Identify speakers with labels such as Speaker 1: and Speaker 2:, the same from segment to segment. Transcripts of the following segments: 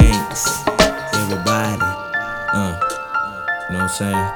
Speaker 1: thanks, everybody. You know what I'm saying?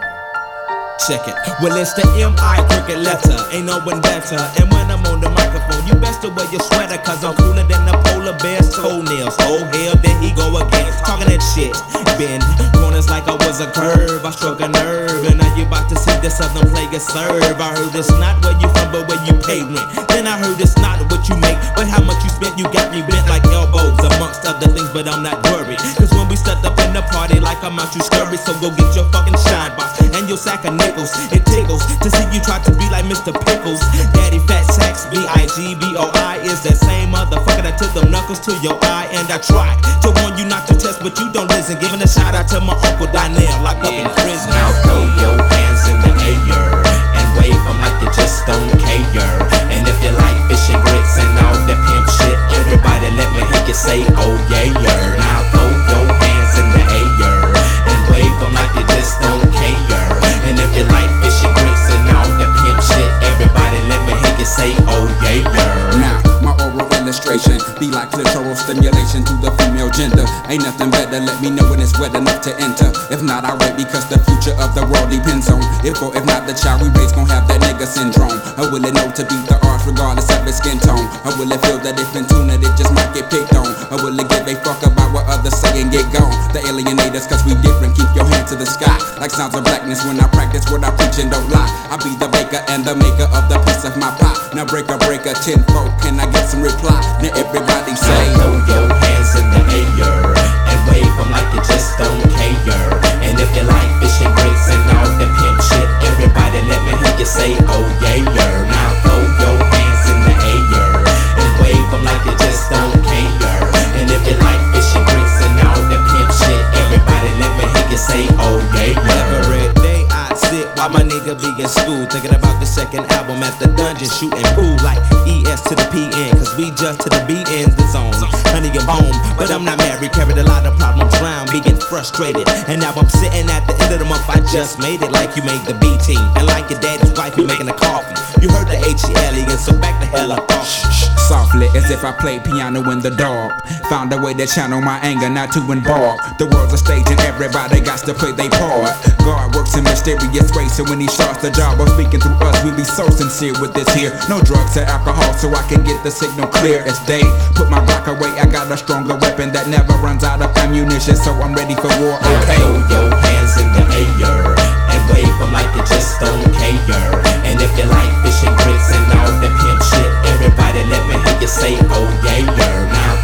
Speaker 1: Check it. Well, it's the M.I. crooked letter. Ain't no one better. And when I'm on the microphone, you best to wear your sweater, cause I'm cooler than the polar bear's toenails. Oh hell, there he go again, talking that shit. Bend corners like I was a curve. I struck a nerve, and now you about to see the southern player serve. I heard it's not where you from, but where you pay rent. Then I heard it's not what you make, but how much you spent. You got me bent like elbows, amongst other things, but I'm not worried. Cause when we stepped up in the party, like I'm out, you scurry. So go get your fucking shine box and your sack of nickels. It tickles to see you try to be like Mr. Pickles. Daddy Fat Sacks, B-I-G-B-O-I is that same motherfucker that took them knuckles to your eye. And I tried to warn you not to test, but you don't listen. Giving a shout out to my Uncle Donnell, locked up in prison.
Speaker 2: Now throw your hands in the air and wave them like you just don't care. And if you like fish and grits and all that pimp shit, everybody let me hear you say, oh yeah. Now throw your hands in the air and wave them like you just don't care. And if you like fish and grits and all that pimp shit, everybody let me hear you say, oh yeah.
Speaker 3: Now, my oral illustration be like clitoral stimulation to the female gender. Ain't nothing better, let me know when it's wet enough to enter. If not, I wait because the future of the world depends on if or if not the child we raise gon' have that nigga syndrome. Or will it know to beat the arts regardless of its skin tone? Or will it feel that if in tune that it just might get picked on? Or will it give a fuck about what others say and get gone? The alienators, cause we different, keep your hand to the sky. Like sounds of blackness when I practice what I preach and don't lie. I be the baker and the maker of the piece of my pie. Now breaker, tenfold, can I get some reply? Now everybody say,
Speaker 2: throw your hands in the air and wave them like you just don't care. And if you like fish and grits and all that pimp shit, everybody let me hear you say, oh yeah. Now throw your hands in the air and wave them like you just don't care. And if you like fish and grits and all that pimp shit, everybody let me hear you say, oh yeah.
Speaker 1: Every day I sit while my nigga be in school, thinking about the second album at the dungeon, shooting pool like ES to the PN, cause we just to the BN's the zone. Honey, I'm home, but I'm not married, carried a lot of problems round, being frustrated. And now I'm sitting at the end of the month, I just made it like you made the B team. And like your daddy's wife, you making the coffee. You heard the H-E-L-E, so back the hell up off.
Speaker 3: softly as if I played piano in the dark. Found a way to channel my anger, not to embark. The world's a stage and everybody got to play their part. God works in mysterious ways, so when he starts the job of speaking through us, we be so sincere with this here. No drugs or alcohol, so I can get the signal clear as day. Put my block away, I got a stronger weapon that never runs out of ammunition, so I'm ready for war. Okay.
Speaker 2: Throw your hands in the air and wave them like you just don't care. And if you like fish and grits and all that pimp shit, everybody let me hear you say, oh yeah. Now